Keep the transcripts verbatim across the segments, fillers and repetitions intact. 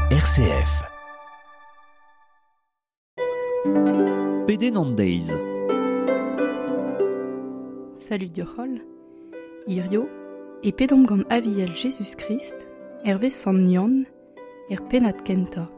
R C F. Peden an deiz. Salut diorol, irio, e pedom gant aviel Jesus Christ, hervez san nion, er penat kenta.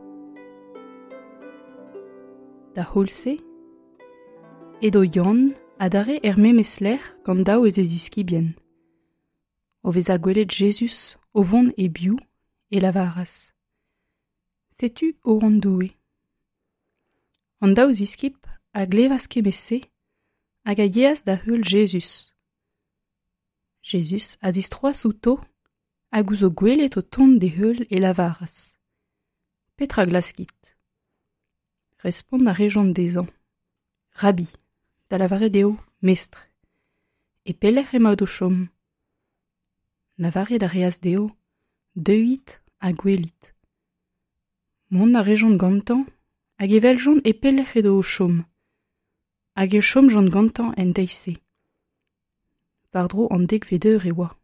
Da holse, edo yon a dare er memesler gant daou eus ez iskibien. O vez a gwelet Jesus o vont e biou e lavaras. Setu o an doue. An daou ziskip a glevas kemese hag a yeaz da heul Jesus. Jesus a zistroas outo hag ouzo gwelet o tont de heul e lavaras. Petra glaskit. Respond a rejont dezan. Rabbi, da lavare deo, mestre. E pelec'h emaout o chom. Lavare da reaz deo, deuit a gwelit. Mont a rejont gantan, hag evel jont e pelec'h edo o chom. Hag e chom jont gantan en deise. Vardro an dek vedeur e oa.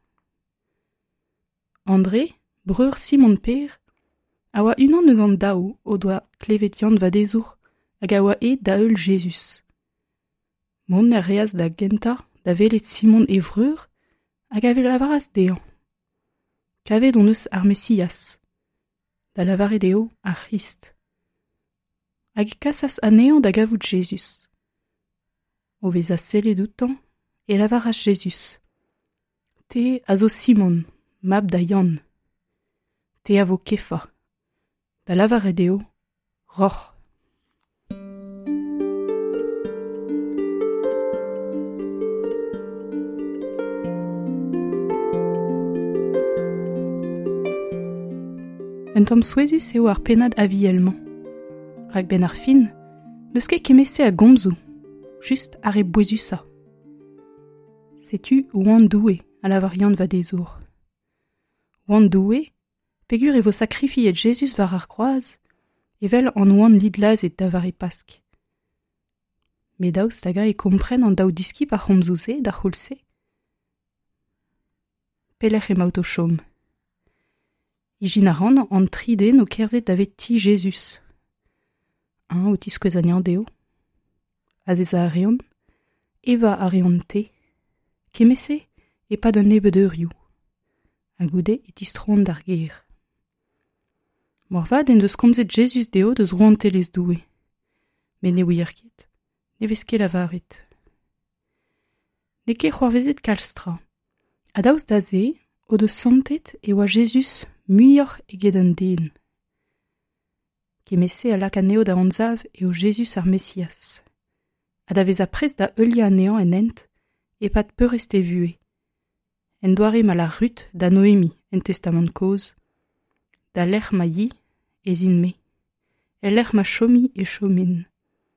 André, breur Simon Per, a oa unan eus an daou o doa klevet yant vadezour hag a oa e da eul Jesus. Mont a reaz da genta da velet Simon e vreur hag a vel lavaras dean. Kavet on eus ar Messias, da lavare deo ar Christ. Hag e kasas anean da gavout Jesus. O vez a sellet outan e lavaras Jesus. Te a zo Simon, mab da Yann. Te a vo Kefa, da lavare deo, roch. Un tom souezus eo ar penad avielman. Rak ben ar fin, neus ket kemese a gomzo, just ar e boezusa. Setu oan doue a la variant vadezour. Oan doue, pegur e vo sakrifiet Jesus var ar kroaz, evel an oan lidlaz et davar e pask. Me daoust hag e kompren an daou diskip ar c'homzouze da c'holse. Pelec'h emaout o chom. Ijin a ran an tride no kerzet davet ti Jesus. Un o tiskouez an deo. Azeza a reon, eva a reon te. Kemese e pa d'un nebedeurioù. A goude e tistron d'ar ger. Mor vad en deus komzet Jesus deo deus roan telez doue. Men ne ouier ket, ne vez ket lavaret. Ne ket c'hoarvezet kalstra. A daoust da ze, o deus santet e oa Jesus muioc'h eget un den. Kemese a lak aneo da anzav eo Jesus ar Messias. Ha da vez a prez da eulia anean en ent, e pat peurest e vue. En doare ma la rut da Noemi en testament koz, da l'er ma yi e zin me, e l'er ma chomi e chomin.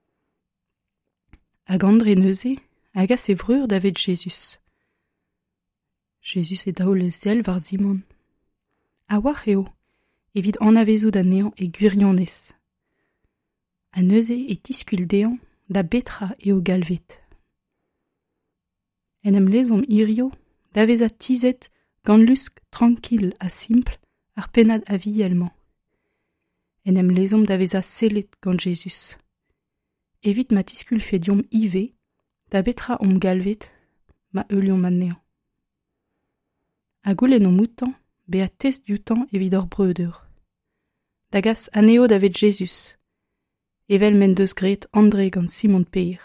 Hag andre neuze, hag a se vreur davet Jesus. Jesus e daoul e zel var Simon. A war eo, evit an avezout anean e gwirionez. A neuze e tiskul dean da betra eo galvet. En em lezom irio, da vez a tizet gant lusk tranquil a simple ar penad avielman. En em lezom da vez a sellet gant Jesus. Evit ma tiskul fediom ive, da betra om galvet ma euliom anean. A goulen o moutan, be a test dioutan evit ur breudeur. Dagas aneo davet Jesus. Evel men deus gret André gant Simon Per.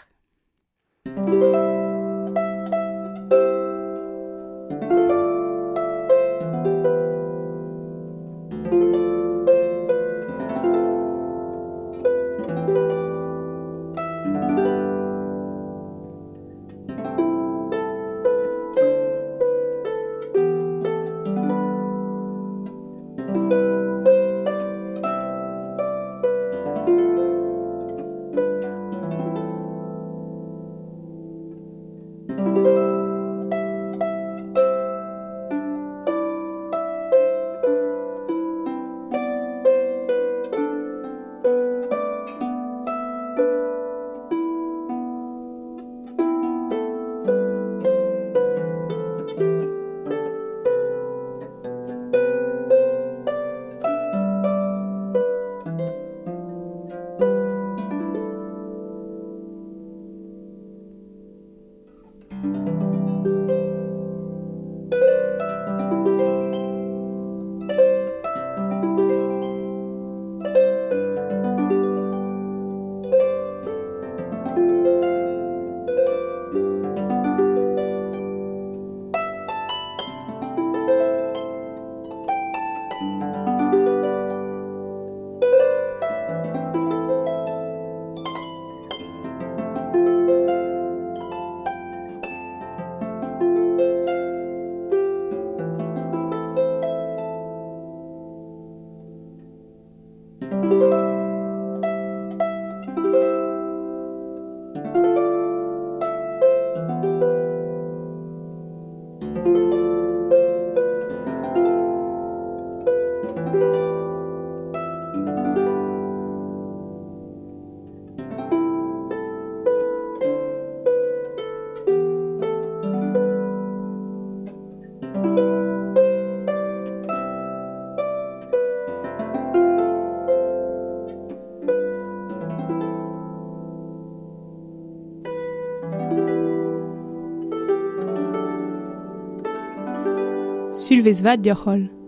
Sulvez vat diolch.